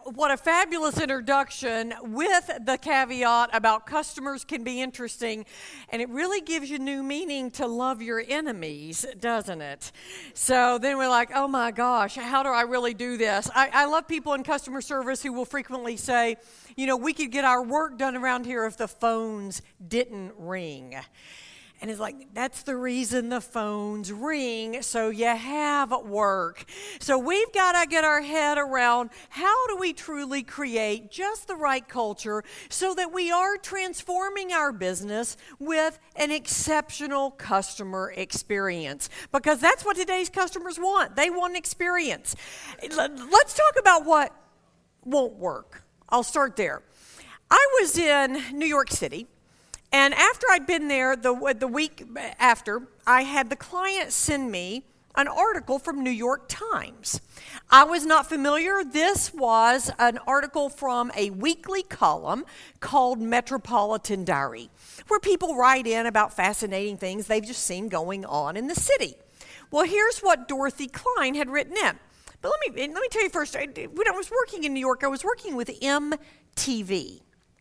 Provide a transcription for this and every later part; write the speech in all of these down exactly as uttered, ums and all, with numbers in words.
what a fabulous introduction with the caveat about customers can be interesting, and it really gives you new meaning to love your enemies, doesn't it? So then we're like, oh my gosh, how do I really do this? I, I love people in customer service who will frequently say, you know, we could get our work done around here if the phones didn't ring. And it's like, that's the reason the phones ring, so you have work. So we've got to get our head around how do we truly create just the right culture so that we are transforming our business with an exceptional customer experience. Because that's what today's customers want. They want an experience. Let's talk about what won't work. I'll start there. I was in New York City. And after I'd been there, the, the week after, I had the client send me an article from New York Times. I was not familiar. This was an article from a weekly column called Metropolitan Diary, where people write in about fascinating things they've just seen going on in the city. Well, here's what Dorothy Klein had written in. But let me, let me tell you first, when I was working in New York, I was working with M T V.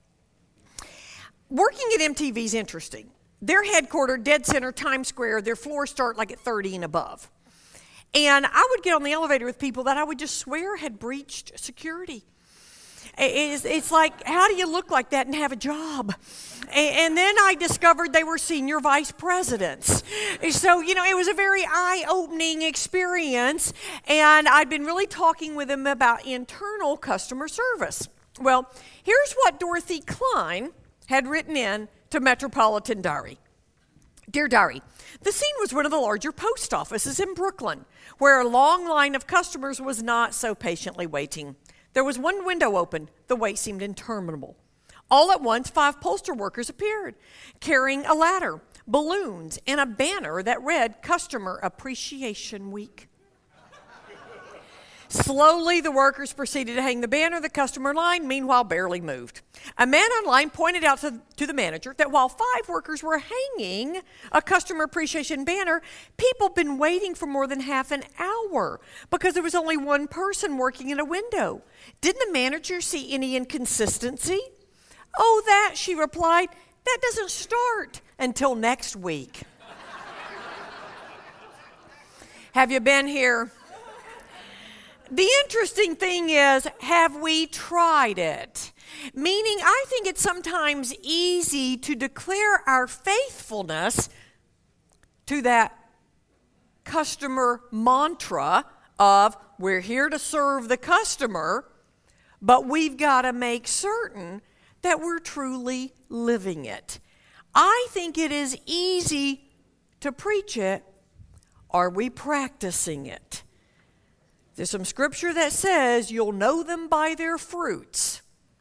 Working at M T V is interesting. They're headquartered dead center, Times Square. Their floors start like at thirty and above. And I would get on the elevator with people that I would just swear had breached security. It's, it's like, how do you look like that and have a job? And then I discovered they were senior vice presidents. So, you know, it was a very eye-opening experience. And I'd been really talking with them about internal customer service. Well, here's what Dorothy Klein had written in to Metropolitan Diary. Dear Diary, the scene was one of the larger post offices in Brooklyn, where a long line of customers was not so patiently waiting. There was one window open. The wait seemed interminable. All at once, five postal workers appeared, carrying a ladder, balloons, and a banner that read Customer Appreciation Week. Slowly, the workers proceeded to hang the banner. The customer line, meanwhile, barely moved. A man on line pointed out to, to the manager that while five workers were hanging a customer appreciation banner, people had been waiting for more than half an hour because there was only one person working in a window. Didn't the manager see any inconsistency? Oh, that, she replied, that doesn't start until next week. Have you been here? The interesting thing is, have we tried it? Meaning, I think it's sometimes easy to declare our faithfulness to that customer mantra of, we're here to serve the customer, but we've got to make certain that we're truly living it. I think it is easy to preach it. Are we practicing it? There's some scripture that says you'll know them by their fruits.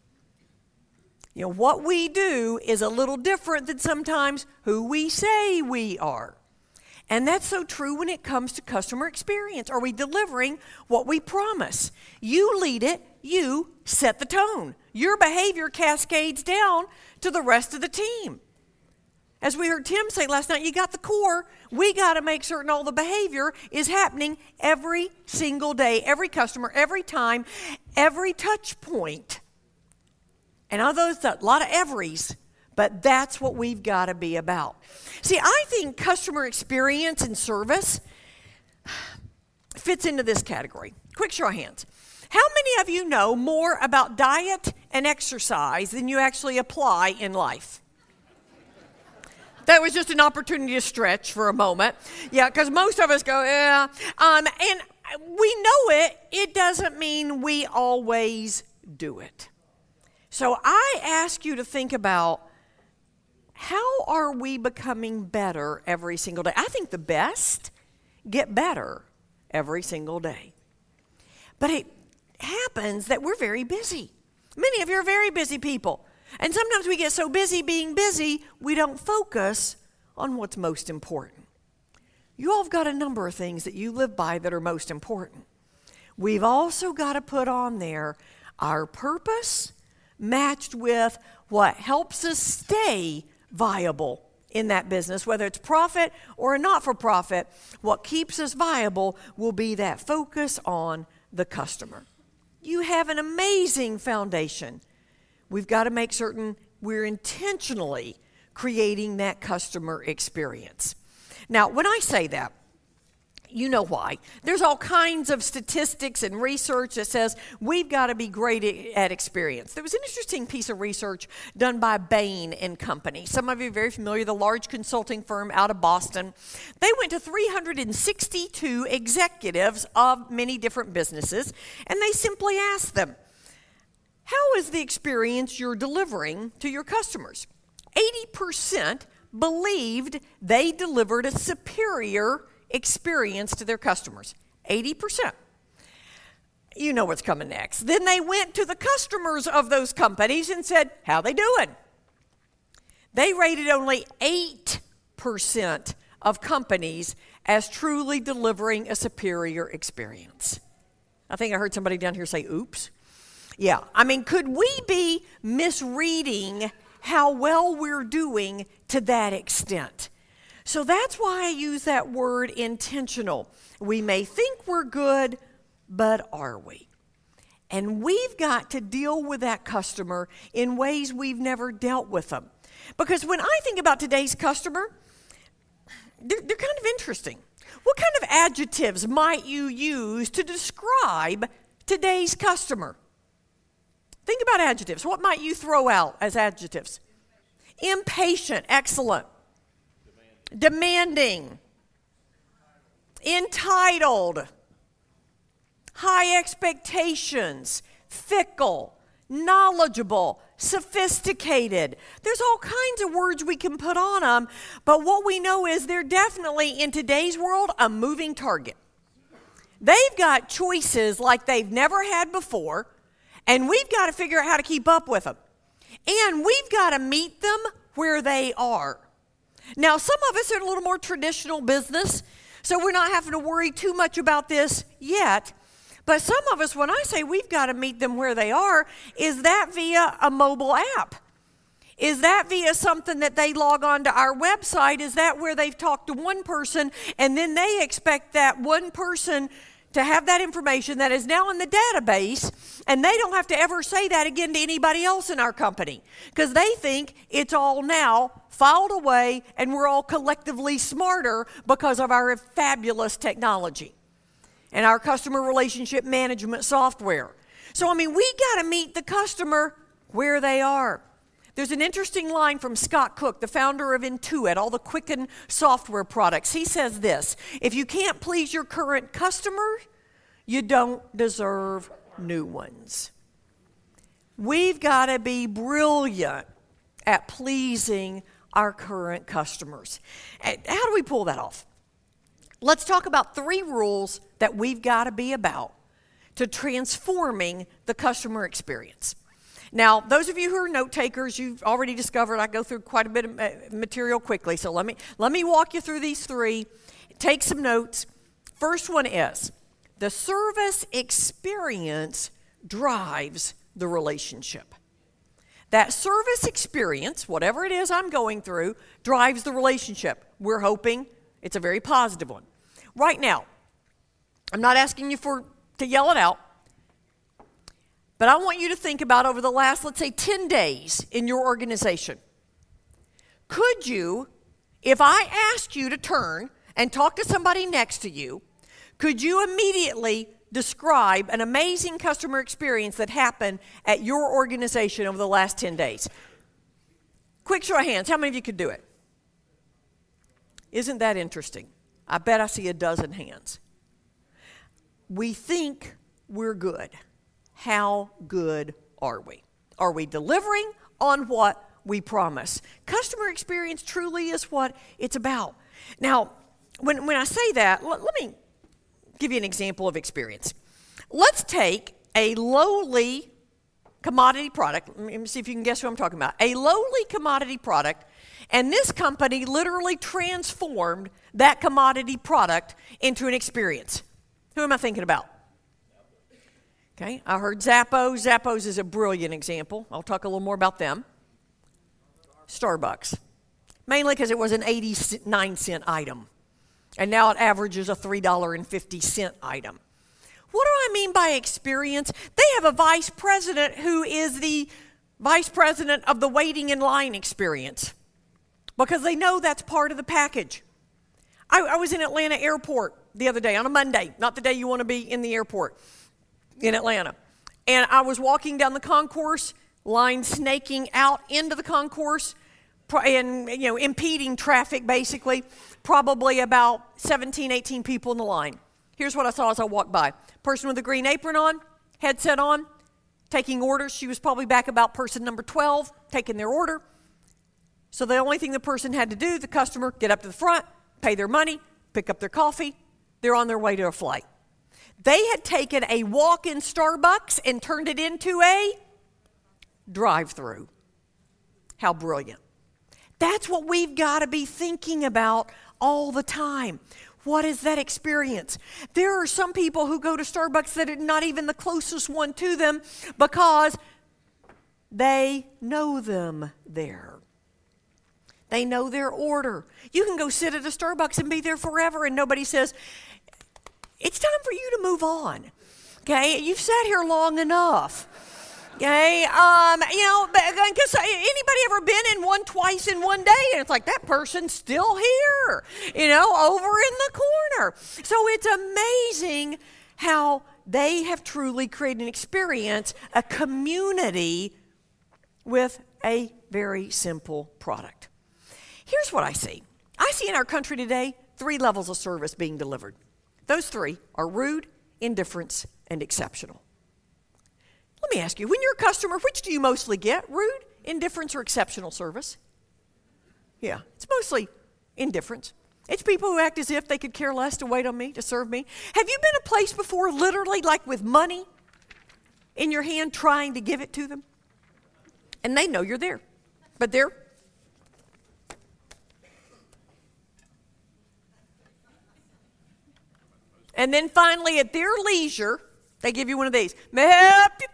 You know, what we do is a little different than sometimes who we say we are. And that's so true when it comes to customer experience. Are we delivering what we promise? You lead it, you set the tone. Your behavior cascades down to the rest of the team. As we heard Tim say last night, you got the core. We got to make certain all the behavior is happening every single day, every customer, every time, every touch point. And I know there's a lot of everys, but that's what we've got to be about. See, I think customer experience and service fits into this category. Quick show of hands. How many of you know more about diet and exercise than you actually apply in life? That was just an opportunity to stretch for a moment. Yeah, because most of us go, yeah. Um, and we know it. It doesn't mean we always do it. So I ask you to think about, how are we becoming better every single day? I think the best get better every single day. But it happens that we're very busy. Many of you are very busy people. And sometimes we get so busy being busy, we don't focus on what's most important. You all have got a number of things that you live by that are most important. We've also got to put on there our purpose matched with what helps us stay viable in that business, whether it's profit or a not-for-profit. What keeps us viable will be that focus on the customer. you have an amazing foundation. We've got to make certain we're intentionally creating that customer experience. Now, when I say that, you know why. There's all kinds of statistics and research that says we've got to be great at experience. There was an interesting piece of research done by Bain and Company. Some of you are very familiar, the large consulting firm out of Boston. They went to three hundred sixty-two executives of many different businesses, and they simply asked them, how is the experience you're delivering to your customers? eighty percent believed they delivered a superior experience to their customers. eighty percent. You know what's coming next. Then they went to the customers of those companies and said, how they doing? They rated only eight percent of companies as truly delivering a superior experience. I think I heard somebody down here say, oops. Yeah, I mean, could we be misreading how well we're doing to that extent? So that's why I use that word intentional. We may think we're good, but are we? And we've got to deal with that customer in ways we've never dealt with them. Because when I think about today's customer, they're, they're kind of interesting. What kind of adjectives might you use to describe today's customer? Think about adjectives. What might you throw out as adjectives? Impatient, excellent. Demanding, entitled, high expectations, fickle, knowledgeable, sophisticated. There's all kinds of words we can put on them, but what we know is they're definitely, in today's world, a moving target. They've got choices like they've never had before, and we've got to figure out how to keep up with them. And we've got to meet them where they are. Now, some of us are in a little more traditional business, so we're not having to worry too much about this yet. But some of us, when I say we've got to meet them where they are, is that via a mobile app? Is that via something that they log on to our website? Is that where they've talked to one person, and then they expect that one person to have that information that is now in the database, and they don't have to ever say that again to anybody else in our company because they think it's all now filed away and we're all collectively smarter because of our fabulous technology and our customer relationship management software. So, I mean, we got to meet the customer where they are. There's an interesting line from Scott Cook, the founder of Intuit, all the Quicken software products. He says this: if you can't please your current customer, you don't deserve new ones. We've got to be brilliant at pleasing our current customers. How do we pull that off? Let's talk about three rules that we've got to be about to transforming the customer experience. Now, those of you who are note takers, you've already discovered I go through quite a bit of material quickly. So let me let me walk you through these three. Take some notes. First one is the service experience drives the relationship. That service experience, whatever it is I'm going through, drives the relationship. We're hoping it's a very positive one. Right now, I'm not asking you for to yell it out. But I want you to think about over the last, let's say, ten days in your organization. Could you, if I asked you to turn and talk to somebody next to you, could you immediately describe an amazing customer experience that happened at your organization over the last ten days? Quick show of hands. How many of you could do it? Isn't that interesting? I bet I see a dozen hands. We think we're good. How good are we? Are we delivering on what we promise? Customer experience truly is what it's about. Now, when, when I say that, let, let me give you an example of experience. Let's take a lowly commodity product. Let me see if you can guess who I'm talking about. A lowly commodity product, and this company literally transformed that commodity product into an experience. Who am I thinking about? Okay, I heard Zappos. Zappos is a brilliant example. I'll talk a little more about them. Starbucks. Mainly because it was an eighty-nine cent item. And now it averages a three dollars and fifty cents item. What do I mean by experience? They have a vice president who is the vice president of the waiting in line experience because they know that's part of the package. I, I was in Atlanta Airport the other day on a Monday, not the day you want to be in the airport in Atlanta. And I was walking down the concourse, line snaking out into the concourse and, you know, impeding traffic basically, probably about seventeen, eighteen people in the line. Here's what I saw as I walked by. Person with a green apron on, headset on, taking orders. She was probably back about person number twelve, taking their order. So the only thing the person had to do, the customer, get up to the front, pay their money, pick up their coffee. They're on their way to a flight. They had taken a walk-in Starbucks and turned it into a drive-through. How brilliant. That's what we've got to be thinking about all the time. What is that experience? There are some people who go to Starbucks that are not even the closest one to them because they know them there. They know their order. You can go sit at a Starbucks and be there forever and nobody says, it's time for you to move on. Okay, you've sat here long enough. Okay, um, you know, because anybody ever been in one twice in one day, and it's like that person's still here, you know, over in the corner. So it's amazing how they have truly created an experience, a community with a very simple product. Here's what I see. I see in our country today three levels of service being delivered. Those three are rude, indifference, and exceptional. Let me ask you, when you're a customer, which do you mostly get? Rude, indifference, or exceptional service? Yeah, it's mostly indifference. It's people who act as if they could care less to wait on me, to serve me. Have you been a place before, literally, like with money in your hand, trying to give it to them? And they know you're there, but they're and then finally, at their leisure, they give you one of these. May I help you?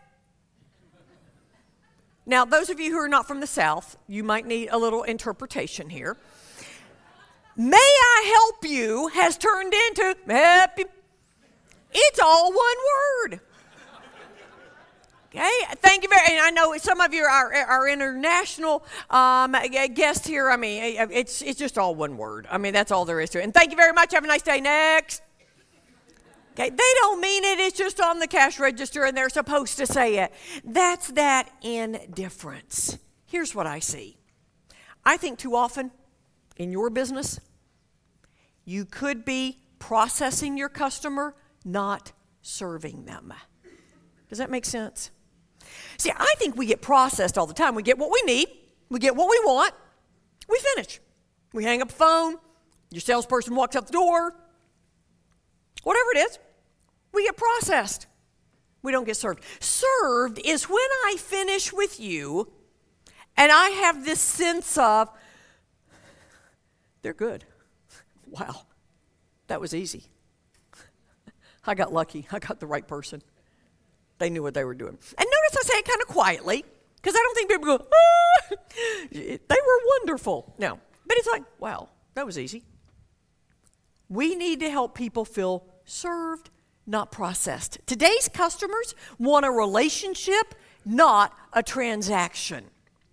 Now, those of you who are not from the South, you might need a little interpretation here. May I help you has turned into, may I help you? It's all one word. Okay, thank you very much. I know some of you are our international um, guests here. I mean, it's, it's just all one word. I mean, that's all there is to it. And thank you very much. Have a nice day. Next. Okay, they don't mean it. It's just on the cash register and they're supposed to say it. That's that indifference. Here's what I see. I think too often in your business, you could be processing your customer, not serving them. Does that make sense? See, I think we get processed all the time. We get what we need. We get what we want. We finish. We hang up the phone. Your salesperson walks out the door. Whatever it is, we get processed. We don't get served. Served is when I finish with you and I have this sense of, they're good. Wow, that was easy. I got lucky. I got the right person. They knew what they were doing. And notice I say it kind of quietly because I don't think people go, ah! They were wonderful. No, but it's like, wow, that was easy. We need to help people feel served, not processed. Today's customers want a relationship, not a transaction.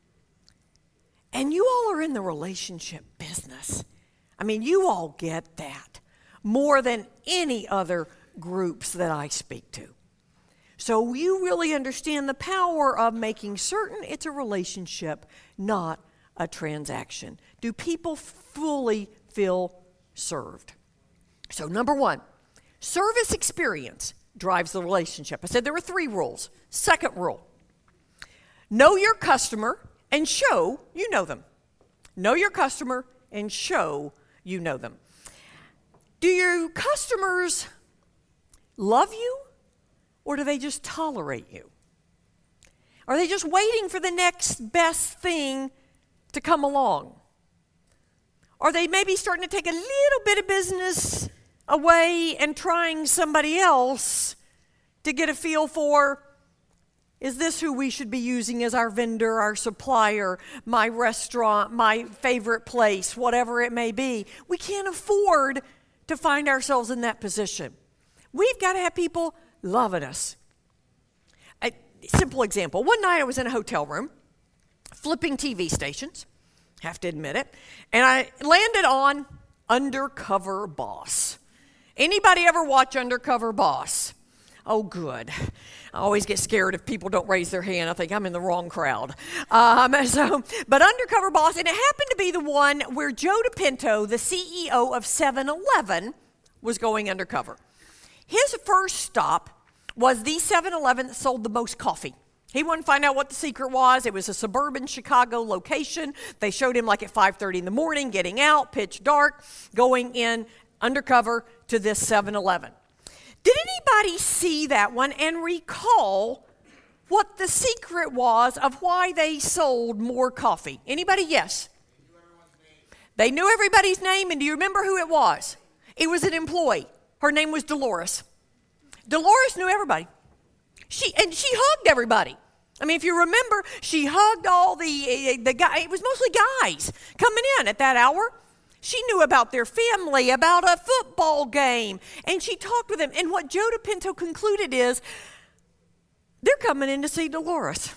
And you all are in the relationship business. I mean, you all get that more than any other groups that I speak to. So you really understand the power of making certain it's a relationship, not a transaction. Do people fully feel served? So number one, service experience drives the relationship. I said there were three rules. Second rule, know your customer and show you know them. Know your customer and show you know them. Do your customers love you or do they just tolerate you? Are they just waiting for the next best thing to come along? Are they maybe starting to take a little bit of business away and trying somebody else to get a feel for, is this who we should be using as our vendor, our supplier, my restaurant, my favorite place, whatever it may be? We can't afford to find ourselves in that position. We've got to have people loving us. A simple example. One night I was in a hotel room, flipping T V stations, have to admit it, and I landed on Undercover Boss. Anybody ever watch Undercover Boss? Oh, good. I always get scared if people don't raise their hand. I think I'm in the wrong crowd. Um, so, but Undercover Boss, and it happened to be the one where Joe DePinto, the C E O of seven eleven, was going undercover. His first stop was the seven eleven that sold the most coffee. He wanted to find out what the secret was. It was a suburban Chicago location. They showed him like at five thirty in the morning, getting out, pitch dark, going in undercover to this seven eleven. Did anybody see that one and recall what the secret was of why they sold more coffee? Anybody? Yes. They knew everybody's name, and do you remember who it was? It was an employee. Her name was Dolores. Dolores knew everybody. She and she hugged everybody. I mean, if you remember, she hugged all the the guys. It was mostly guys coming in at that hour. She knew about their family, about a football game, and she talked with them. And what Joe DePinto concluded is, they're coming in to see Dolores.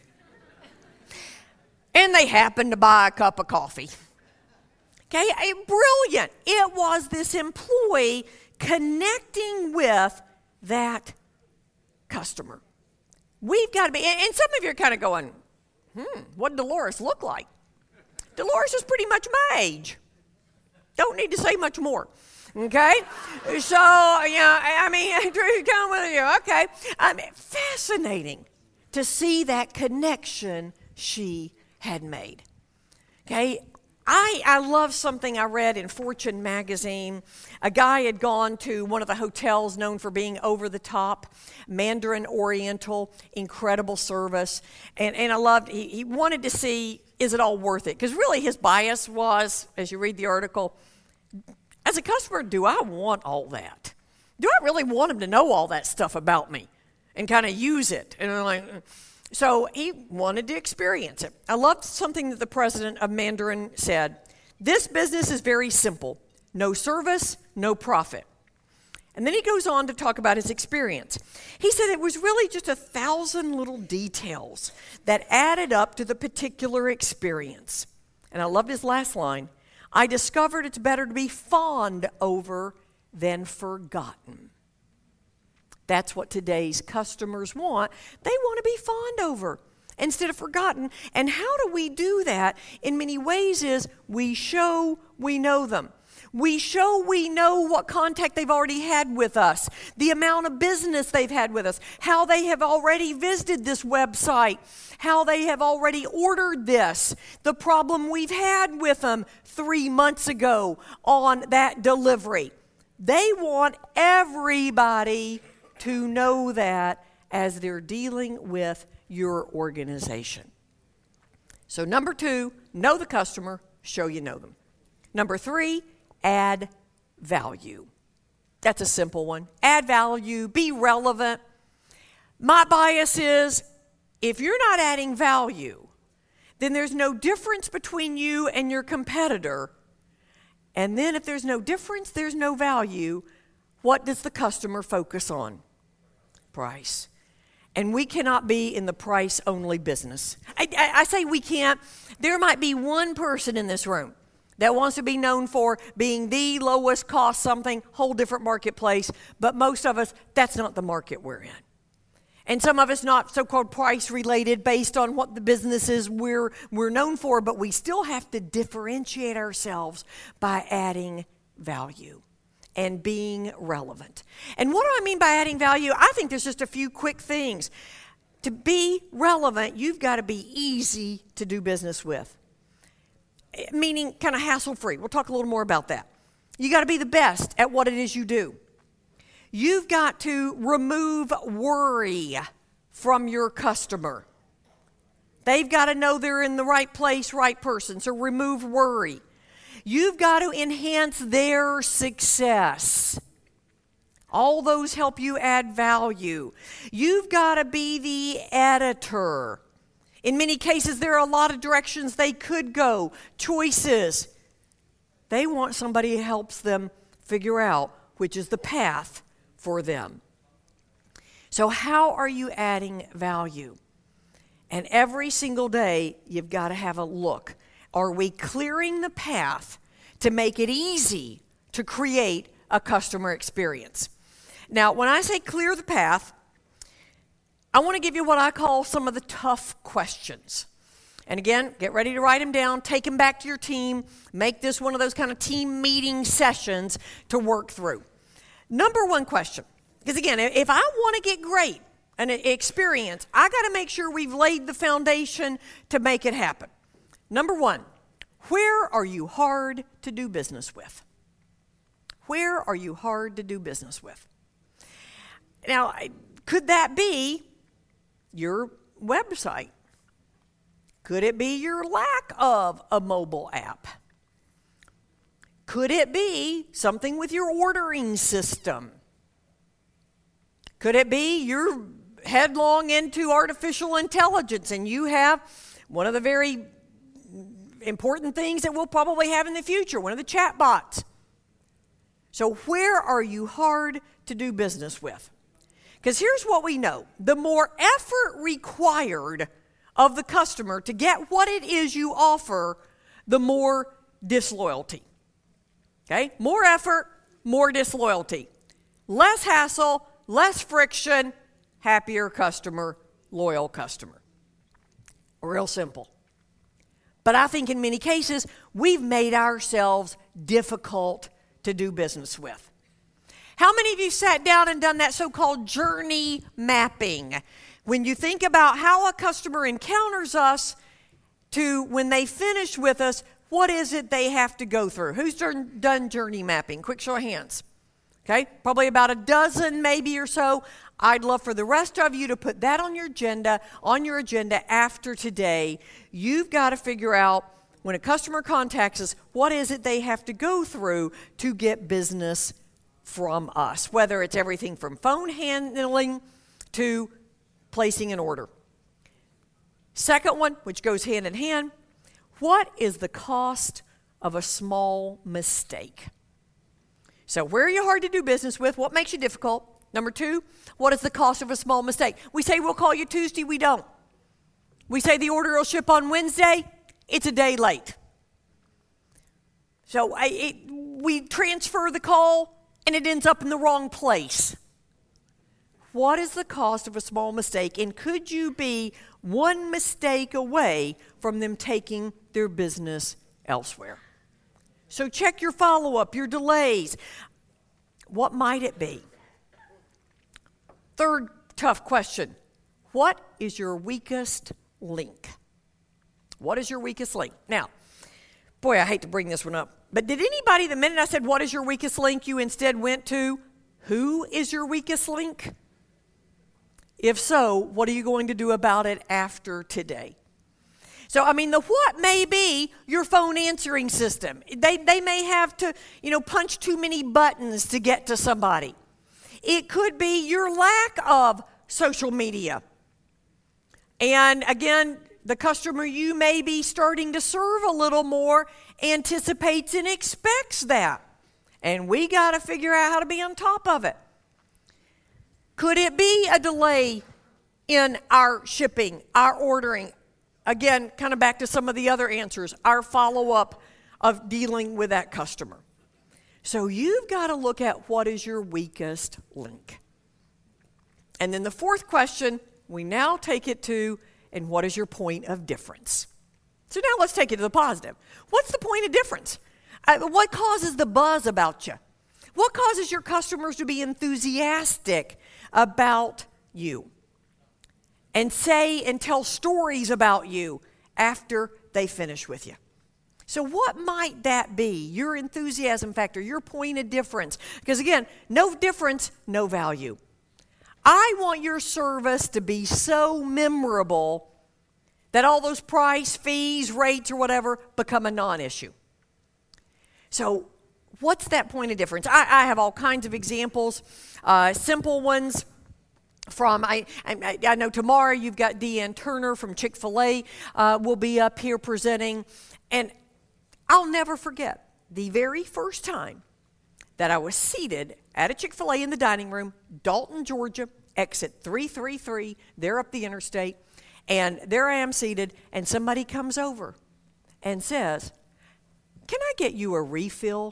And they happened to buy a cup of coffee. Okay, brilliant. It was this employee connecting with that customer. We've got to be, and some of you are kind of going, hmm, what did Dolores look like? Dolores is pretty much my age. Don't need to say much more, okay? So, yeah, I mean, come with you, okay? I mean, fascinating to see that connection she had made, okay? I, I love something I read in Fortune magazine. A guy had gone to one of the hotels known for being over the top, Mandarin Oriental, incredible service. And, and I loved, he, he wanted to see, is it all worth it? Because really his bias was, as you read the article, as a customer, do I want all that? Do I really want him to know all that stuff about me and kind of use it? And I'm like, so he wanted to experience it. I loved something that the president of Mandarin said. This business is very simple. No service, no profit. And then he goes on to talk about his experience. He said it was really just a thousand little details that added up to the particular experience. And I loved his last line. I discovered it's better to be fawned over than forgotten. That's what today's customers want. They want to be fawned over instead of forgotten. And how do we do that? In many ways is we show we know them. We show we know what contact they've already had with us, the amount of business they've had with us, how they have already visited this website, how they have already ordered this, the problem we've had with them three months ago on that delivery. They want everybody to know that as they're dealing with your organization. So number two, know the customer, show you know them. Number three, add value. That's a simple one. Add value, be relevant. My bias is if you're not adding value, then there's no difference between you and your competitor. And then if there's no difference, there's no value. What does the customer focus on? Price. And we cannot be in the price-only business. I, I, I say we can't. There might be one person in this room that wants to be known for being the lowest cost something, whole different marketplace, but most of us, that's not the market we're in. And some of us not so-called price-related based on what the businesses we're, we're known for, but we still have to differentiate ourselves by adding value and being relevant. And what do I mean by adding value? I think there's just a few quick things. To be relevant, you've got to be easy to do business with, meaning kind of hassle-free. We'll talk a little more about that. You got to be the best at what it is you do. You've got to remove worry from your customer. They've got to know they're in the right place, right person, so remove worry. You've got to enhance their success. All those help you add value. You've got to be the editor. In many cases, there are a lot of directions they could go, choices. They want somebody who helps them figure out which is the path for them. So how are you adding value? And every single day, you've got to have a look. Are we clearing the path to make it easy to create a customer experience? Now, when I say clear the path, I want to give you what I call some of the tough questions. And again, get ready to write them down, take them back to your team, make this one of those kind of team meeting sessions to work through. Number one question, because again, if I want to get great an experience, I got to make sure we've laid the foundation to make it happen. Number one, where are you hard to do business with? Where are you hard to do business with? Now, could that be your website? Could it be your lack of a mobile app? Could it be something with your ordering system? Could it be you're headlong into artificial intelligence and you have one of the very important things that we'll probably have in the future, one of the chat bots? So where are you hard to do business with? Because here's what we know. The more effort required of the customer to get what it is you offer, the more disloyalty. Okay? More effort, more disloyalty. Less hassle, less friction, happier customer, loyal customer. Real simple. But I think in many cases, we've made ourselves difficult to do business with. How many of you sat down and done that so-called journey mapping? When you think about how a customer encounters us to when they finish with us, what is it they have to go through? Who's done, done journey mapping? Quick show of hands. Okay, probably about a dozen maybe or so. I'd love for the rest of you to put that on your agenda, on your agenda after today. You've got to figure out when a customer contacts us, what is it they have to go through to get business from us, whether it's everything from phone handling to placing an order. Second one, which goes hand in hand, what is the cost of a small mistake? So where are you hard to do business with? What makes you difficult? Number two, what is the cost of a small mistake? We say we'll call you Tuesday, we don't. We say the order will ship on Wednesday, it's a day late. So I, it, we transfer the call and it ends up in the wrong place. What is the cost of a small mistake? And could you be one mistake away from them taking their business elsewhere? So check your follow-up, your delays. What might it be? Third tough question. What is your weakest link? What is your weakest link? Now, boy, I hate to bring this one up, but did anybody, the minute I said, what is your weakest link, you instead went to, who is your weakest link? If so, what are you going to do about it after today? So, I mean, the what may be your phone answering system. They, they may have to, you know, punch too many buttons to get to somebody. It could be your lack of social media. And again, the customer you may be starting to serve a little more anticipates and expects that. And we got to figure out how to be on top of it. Could it be a delay in our shipping, our ordering? Again, kind of back to some of the other answers, our follow-up of dealing with that customer. So you've got to look at what is your weakest link. And then the fourth question, we now take it to, and what is your point of difference? So now let's take it to the positive. What's the point of difference? Uh, what causes the buzz about you? What causes your customers to be enthusiastic about you and say and tell stories about you after they finish with you? So what might that be? Your enthusiasm factor, your point of difference. Because again, no difference, no value. I want your service to be so memorable that all those price, fees, rates, or whatever become a non-issue. So what's that point of difference? I, I have all kinds of examples, uh, simple ones. From I, I I know tomorrow you've got Deanne Turner from Chick-fil-A uh, will be up here presenting, and I'll never forget the very first time that I was seated at a Chick-fil-A in the dining room, Dalton, Georgia, exit three three three. They're up the interstate, and there I am seated, and somebody comes over and says, "Can I get you a refill?"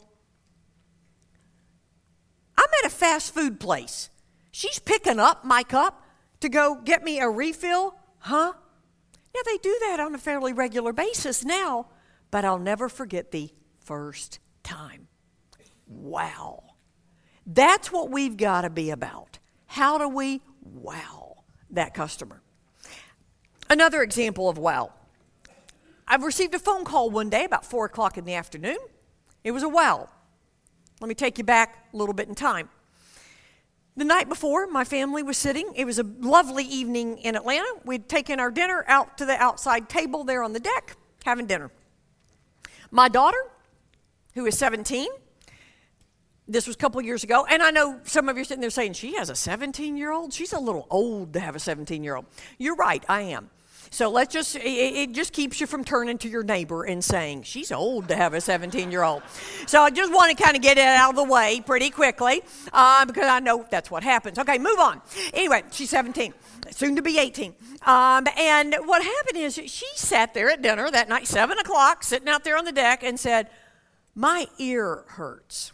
I'm at a fast food place. She's picking up my cup to go get me a refill? Huh? Now, they do that on a fairly regular basis now, but I'll never forget the first time. Wow. That's what we've got to be about. How do we wow that customer? Another example of wow. I've received a phone call one day about four o'clock in the afternoon. It was a wow. Let me take you back a little bit in time. The night before, my family was sitting. It was a lovely evening in Atlanta. We'd taken our dinner out to the outside table there on the deck, having dinner. My daughter, who is seventeen, this was a couple years ago, and I know some of you are sitting there saying, she has a seventeen-year-old? She's a little old to have a seventeen-year-old. You're right, I am. So let's just, it, it just keeps you from turning to your neighbor and saying, she's old to have a seventeen-year-old. So I just want to kind of get it out of the way pretty quickly uh, because I know that's what happens. Okay, move on. Anyway, she's seventeen, soon to be eighteen. Um, and what happened is she sat there at dinner that night, seven o'clock, sitting out there on the deck and said, my ear hurts.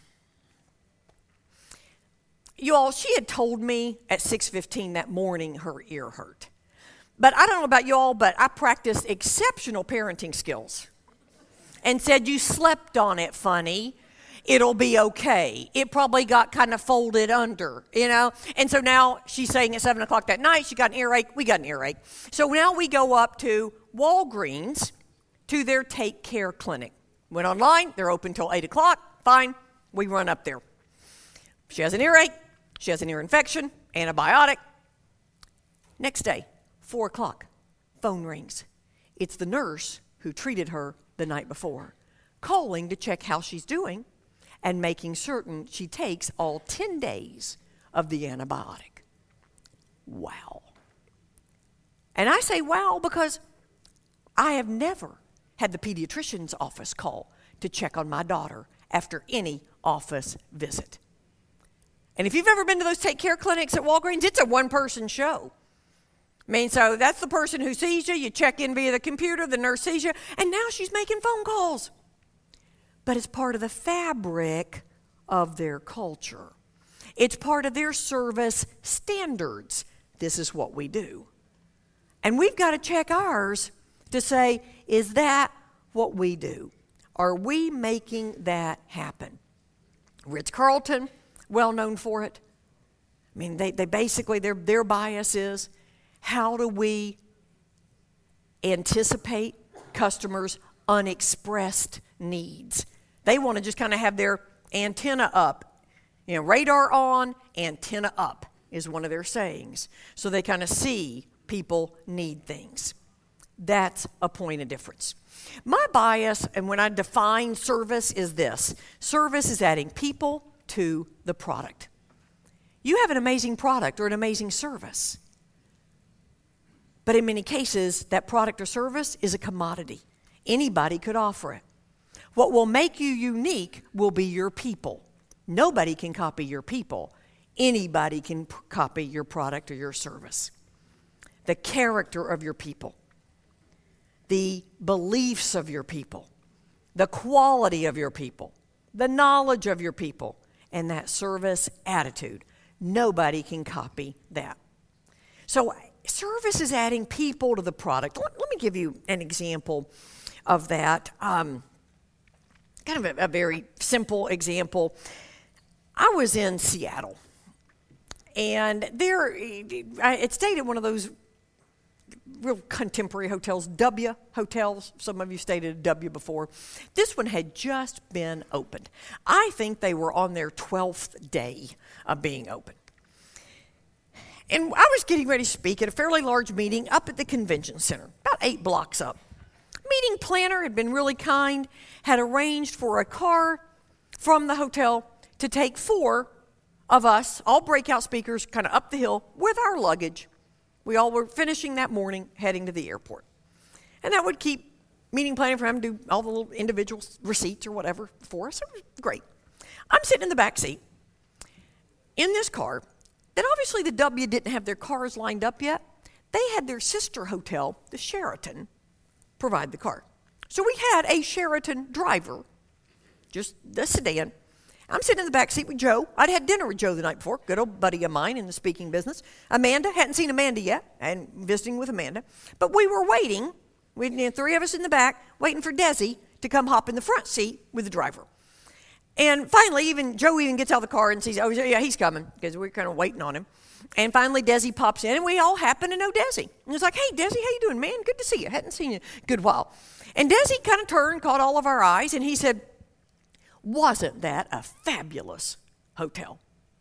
You all, she had told me at six fifteen that morning her ear hurt. But I don't know about y'all, but I practiced exceptional parenting skills and said, you slept on it funny. It'll be okay. It probably got kind of folded under, you know. And so now she's saying at seven o'clock that night, she got an earache. We got an earache. So now we go up to Walgreens to their Take Care clinic. Went online. They're open till eight o'clock. Fine. We run up there. She has an earache. She has an ear infection. Antibiotic. Next day. Four o'clock, phone rings. It's the nurse who treated her the night before, calling to check how she's doing and making certain she takes all ten days of the antibiotic. Wow. And I say wow because I have never had the pediatrician's office call to check on my daughter after any office visit. And if you've ever been to those Take Care clinics at Walgreens, it's a one-person show. I mean, so that's the person who sees you. You check in via the computer. The nurse sees you. And now she's making phone calls. But it's part of the fabric of their culture. It's part of their service standards. This is what we do. And we've got to check ours to say, is that what we do? Are we making that happen? Ritz-Carlton, well known for it. I mean, they, they basically, their, their bias is, how do we anticipate customers' unexpressed needs? They want to just kind of have their antenna up. You know, radar on, antenna up is one of their sayings. So they kind of see people need things. That's a point of difference. My bias, and when I define service, is this. Service is adding people to the product. You have an amazing product or an amazing service. But in many cases, that product or service is a commodity. Anybody could offer it. What will make you unique will be your people. Nobody can copy your people. Anybody can p- copy your product or your service. The character of your people, the beliefs of your people, the quality of your people, the knowledge of your people, and that service attitude. Nobody can copy that. So, service is adding people to the product. Let, let me give you an example of that. Um, kind of a, a very simple example. I was in Seattle, and there, I had stayed at one of those real contemporary hotels, W hotels. Some of you stayed at a W before. This one had just been opened. I think they were on their twelfth day of being open. And I was getting ready to speak at a fairly large meeting up at the convention center, about eight blocks up. Meeting planner had been really kind, had arranged for a car from the hotel to take four of us, all breakout speakers, kind of up the hill with our luggage. We all were finishing that morning, heading to the airport. And that would keep meeting planning for him to do all the little individual receipts or whatever for us. It was great. I'm sitting in the back seat in this car. that obviously the W didn't have their cars lined up yet. They had their sister hotel, the Sheraton, provide the car. So we had a Sheraton driver, just the sedan. I'm sitting in the back seat with Joe. I'd had dinner with Joe the night before, good old buddy of mine in the speaking business. Amanda, hadn't seen Amanda yet, and visiting with Amanda. But we were waiting, we had you know, three of us in the back, waiting for Desi to come hop in the front seat with the driver. And finally, even Joe even gets out of the car and sees, oh, yeah, he's coming, because we're kind of waiting on him. And finally, Desi pops in, and we all happen to know Desi. And it's like, hey, Desi, how you doing, man? Good to see you. Hadn't seen you a good while. And Desi kind of turned, caught all of our eyes, and he said, wasn't that a fabulous hotel?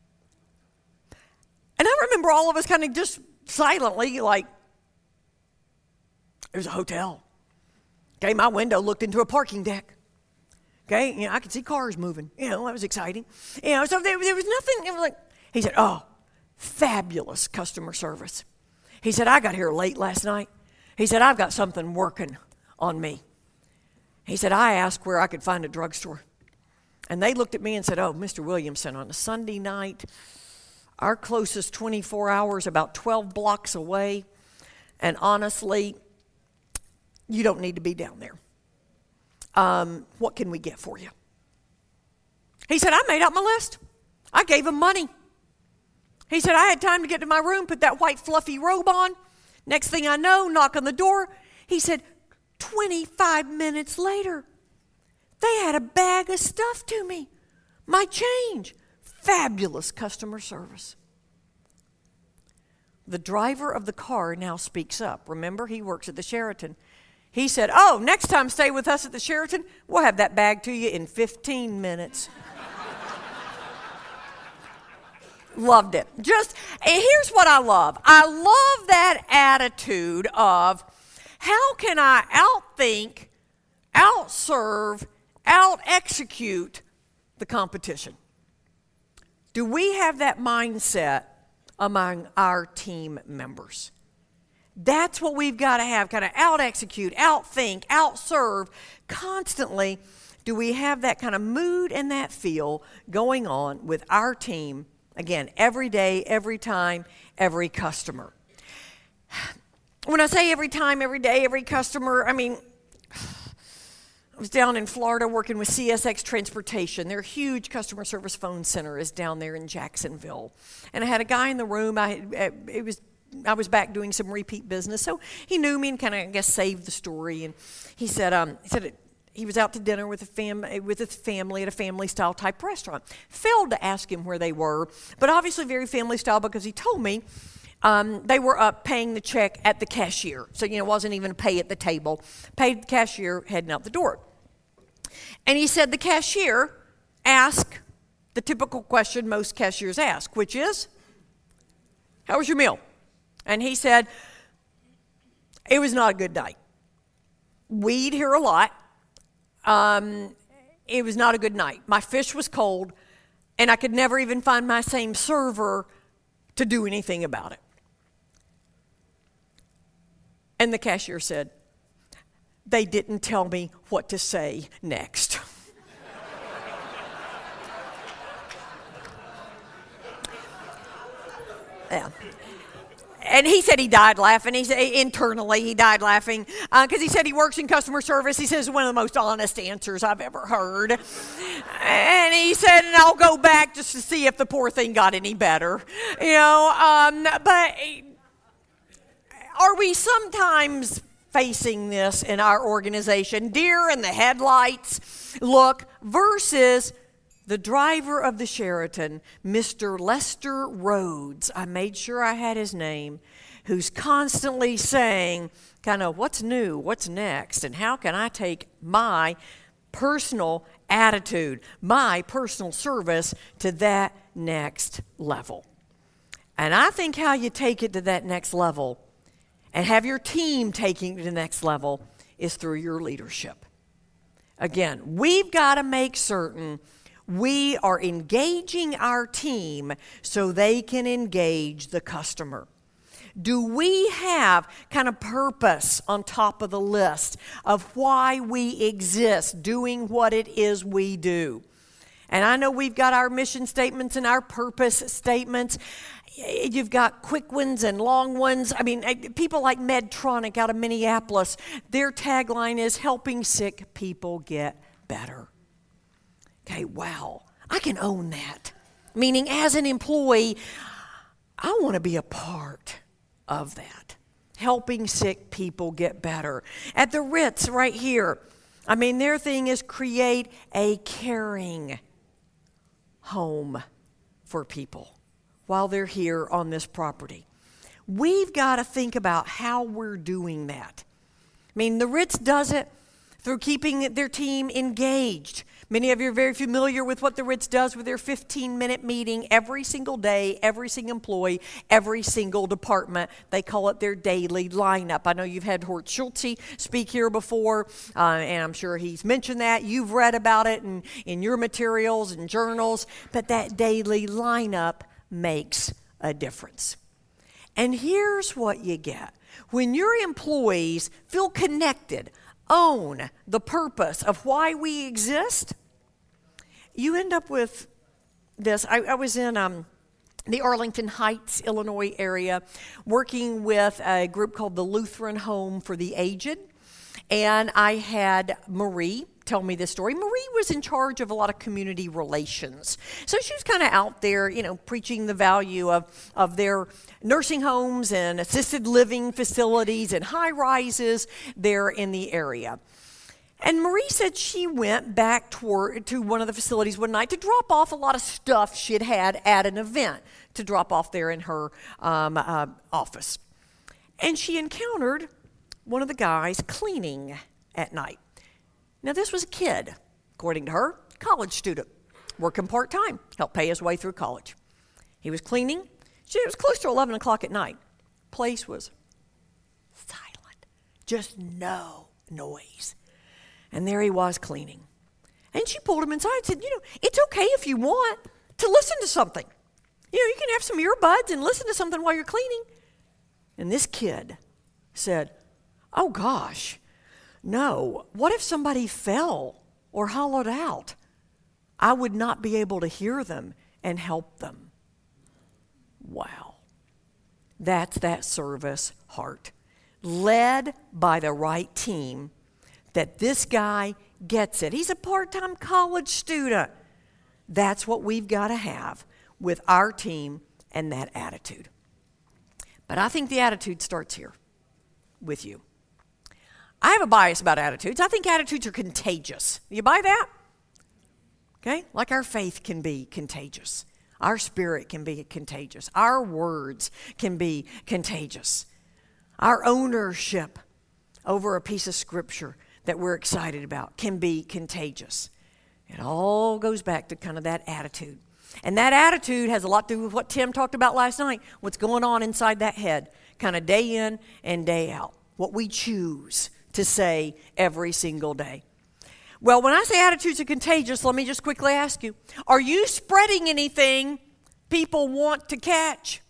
And I remember all of us kind of just silently like, it was a hotel. Okay, my window looked into a parking deck. Okay, you know, I could see cars moving. You know, that was exciting. You know, so there, there was nothing, it was like, he said, oh, fabulous customer service. He said, I got here late last night. He said, I've got something working on me. He said, I asked where I could find a drugstore. And they looked at me and said, oh, Mister Williamson, on a Sunday night, our closest twenty-four hours about twelve blocks away, and honestly, you don't need to be down there. Um, what can we get for you? He said, I made out my list. I gave him money. He said, I had time to get to my room, put that white fluffy robe on. Next thing I know, knock on the door. He said, twenty-five minutes later, they had a bag of stuff to me. My change. Fabulous customer service. The driver of the car now speaks up. Remember, he works at the Sheraton. He said, oh, next time stay with us at the Sheraton. We'll have that bag to you in fifteen minutes. Loved it. Just, and here's what I love. I love that attitude of how can I outthink, outserve, out-execute the competition? Do we have that mindset among our team members? That's what we've got to have, kind of out-execute, out-think, out-serve. Constantly, do we have that kind of mood and that feel going on with our team, again, every day, every time, every customer? When I say every time, every day, every customer, I mean, I was down in Florida working with C S X Transportation. Their huge customer service phone center is down there in Jacksonville. And I had a guy in the room. I it was I was back doing some repeat business, so he knew me and kind of, I guess, saved the story. And he said, um, he said it, he was out to dinner with a fam with his family at a family style type restaurant. Failed to ask him where they were, but obviously very family style because he told me. Um, they were up paying the check at the cashier. So, you know, it wasn't even a pay at the table. Paid the cashier, heading out the door. And he said the cashier asked the typical question most cashiers ask, which is, how was your meal? And he said, it was not a good night. We eat here a lot. Um, it was not a good night. My fish was cold, and I could never even find my same server to do anything about it. And the cashier said, they didn't tell me what to say next. Yeah. And he said he died laughing. He said internally he died laughing because uh, he said he works in customer service. He says one of the most honest answers I've ever heard. And he said, and I'll go back just to see if the poor thing got any better. You know, um, but are we sometimes facing this in our organization? Deer in the headlights look versus the driver of the Sheraton, Mister Lester Rhodes, I made sure I had his name, who's constantly saying, kind of, what's new, what's next, and how can I take my personal attitude, my personal service to that next level? And I think how you take it to that next level and have your team taking it to the next level is through your leadership. Again, we've got to make certain we are engaging our team so they can engage the customer. Do we have kind of purpose on top of the list of why we exist, doing what it is we do? And I know we've got our mission statements and our purpose statements. You've got quick ones and long ones. I mean, people like Medtronic out of Minneapolis, their tagline is helping sick people get better. Okay, wow. I can own that. Meaning, as an employee, I want to be a part of that. Helping sick people get better. At the Ritz right here, I mean, their thing is create a caring home for people while they're here on this property. We've got to think about how we're doing that. I mean, the Ritz does it through keeping their team engaged. Many of you are very familiar with what the Ritz does with their fifteen-minute meeting every single day, every single employee, every single department. They call it their daily lineup. I know you've had Horst Schulze speak here before, uh, and I'm sure he's mentioned that. You've read about it in, in your materials and journals, but that daily lineup makes a difference. And here's what you get. When your employees feel connected, own the purpose of why we exist, you end up with this. I, I was in um, the Arlington Heights, Illinois area, working with a group called the Lutheran Home for the Aged. And I had Marie tell me this story. Marie was in charge of a lot of community relations. So she was kind of out there, you know, preaching the value of, of their nursing homes and assisted living facilities and high rises there in the area. And Marie said she went back toward, to one of the facilities one night to drop off a lot of stuff she'd had at an event to drop off there in her um, uh, office. And she encountered one of the guys cleaning at night. Now, this was a kid, according to her, college student, working part-time, helped pay his way through college. He was cleaning. It was close to eleven o'clock at night. Place was silent, just no noise. And there he was cleaning. And she pulled him inside and said, you know, it's okay if you want to listen to something. You know, you can have some earbuds and listen to something while you're cleaning. And this kid said, oh gosh, no. What if somebody fell or hollowed out? I would not be able to hear them and help them. Wow. That's that service heart. Led by the right team, that this guy gets it. He's a part-time college student. That's what we've got to have with our team and that attitude. But I think the attitude starts here with you. I have a bias about attitudes. I think attitudes are contagious. You buy that? Okay? Like our faith can be contagious. Our spirit can be contagious. Our words can be contagious. Our ownership over a piece of scripture that we're excited about can be contagious. It all goes back to kind of that attitude. And that attitude has a lot to do with what Tim talked about last night, what's going on inside that head, kind of day in and day out, what we choose to say every single day. Well, when I say attitudes are contagious, let me just quickly ask you, are you spreading anything people want to catch?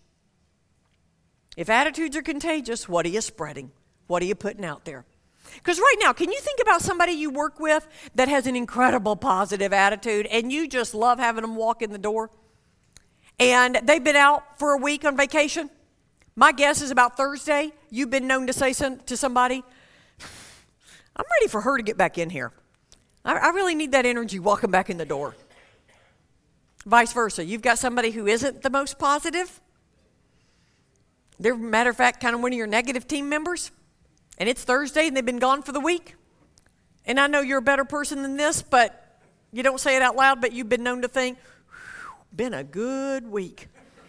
If attitudes are contagious, what are you spreading? What are you putting out there? Because right now, can you think about somebody you work with that has an incredible positive attitude and you just love having them walk in the door? And they've been out for a week on vacation? My guess is about Thursday, you've been known to say some, to somebody, I'm ready for her to get back in here. I, I really need that energy walking back in the door. Vice versa. You've got somebody who isn't the most positive. They're, matter of fact, kind of one of your negative team members. And it's Thursday and they've been gone for the week. And I know you're a better person than this, but you don't say it out loud, but you've been known to think, been a good week.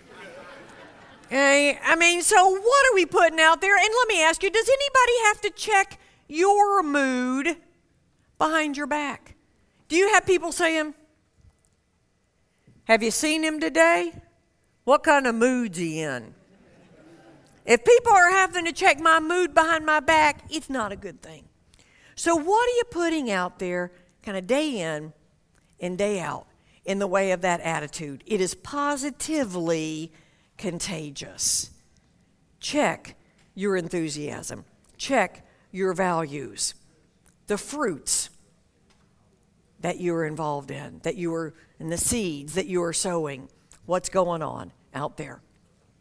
Okay, I mean, so what are we putting out there? And let me ask you, does anybody have to check your mood behind your back? Do you have people saying, have you seen him today? What kind of mood's he in? If people are having to check my mood behind my back, it's not a good thing. So what are you putting out there kind of day in and day out in the way of that attitude? It is positively contagious. Check your enthusiasm. Check your values. The fruits that you're involved in, that you are, and the seeds that you are sowing. What's going on out there?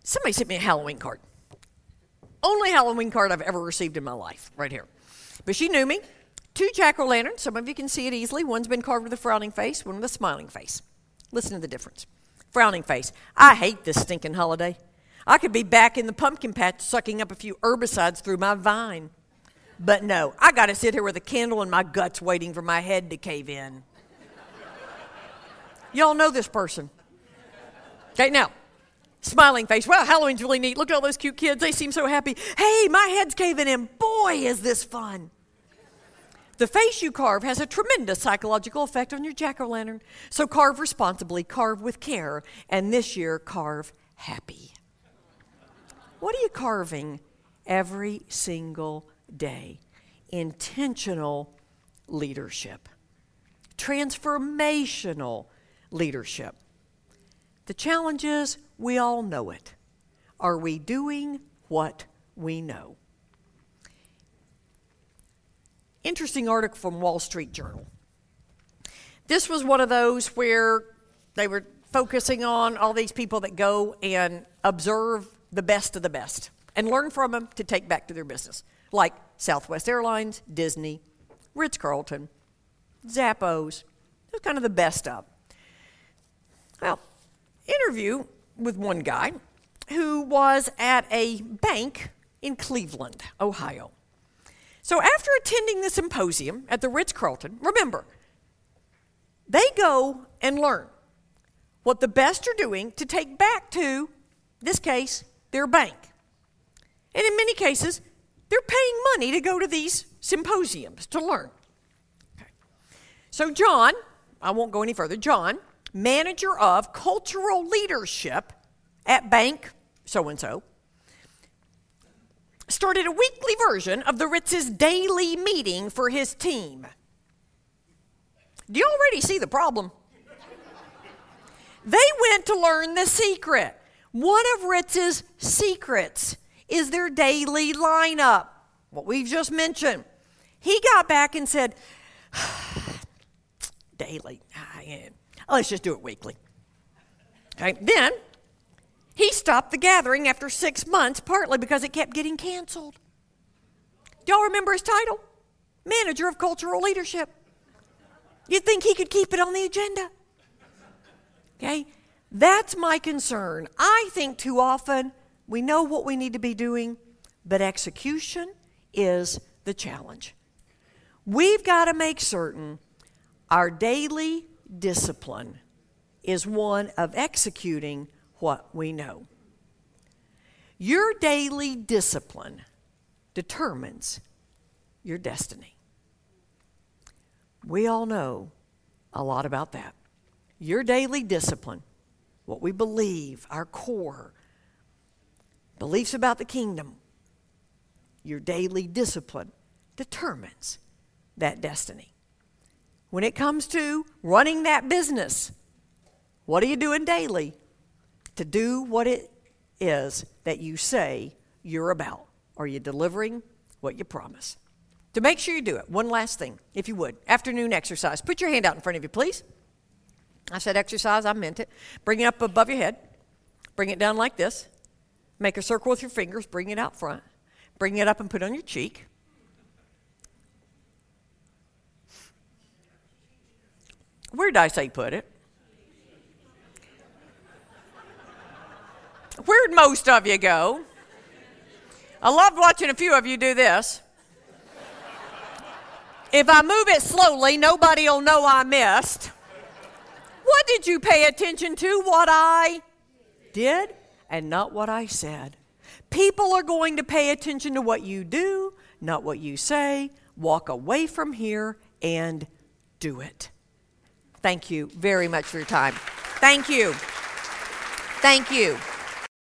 Somebody sent me a Halloween card. Only Halloween card I've ever received in my life, right here. But she knew me. Two jack-o'-lanterns. Some of you can see it easily. One's been carved with a frowning face, one with a smiling face. Listen to the difference. Frowning face. I hate this stinking holiday. I could be back in the pumpkin patch sucking up a few herbicides through my vine. But no, I got to sit here with a candle in my guts waiting for my head to cave in. Y'all know this person. Okay, now, smiling face. Wow, Halloween's really neat. Look at all those cute kids. They seem so happy. Hey, my head's caving in. Boy, is this fun. The face you carve has a tremendous psychological effect on your jack-o'-lantern. So carve responsibly, carve with care, and this year, carve happy. What are you carving every single day? Intentional leadership. Transformational leadership. The challenge is, we all know it. Are we doing what we know? Interesting article from Wall Street Journal. This was one of those where they were focusing on all these people that go and observe the best of the best and learn from them to take back to their business, like Southwest Airlines, Disney, Ritz-Carlton, Zappos. Those kind of the best of. Well, interview with one guy who was at a bank in Cleveland, Ohio. So after attending the symposium at the Ritz-Carlton, remember, they go and learn what the best are doing to take back to, this case, their bank. And in many cases, they're paying money to go to these symposiums to learn. Okay. So John, I won't go any further, John, manager of cultural leadership at bank so-and-so, started a weekly version of the Ritz's daily meeting for his team. Do you already see the problem? They went to learn the secret. One of Ritz's secrets is their daily lineup, what we've just mentioned. He got back and said, daily, let's just do it weekly. Okay. Then he stopped the gathering after six months, partly because it kept getting canceled. Do y'all remember his title? Manager of Cultural Leadership. You'd think he could keep it on the agenda. Okay? That's my concern. I think too often we know what we need to be doing, but execution is the challenge. We've got to make certain our daily discipline is one of executing what we know. Your daily discipline determines your destiny. We all know a lot about that. Your daily discipline, what we believe, our core, beliefs about the kingdom, your daily discipline determines that destiny. When it comes to running that business, what are you doing daily to do what it is that you say you're about? Are you delivering what you promise? To make sure you do it, one last thing, if you would. Afternoon exercise. Put your hand out in front of you, please. I said exercise, I meant it. Bring it up above your head. Bring it down like this. Make a circle with your fingers. Bring it out front. Bring it up and put it on your cheek. Where did I say put it? Where'd most of you go? I loved watching a few of you do this. If I move it slowly, nobody will know I missed. What did you pay attention to? What I did and not what I said. People are going to pay attention to what you do, not what you say. Walk away from here and do it. Thank you very much for your time. Thank you. Thank you.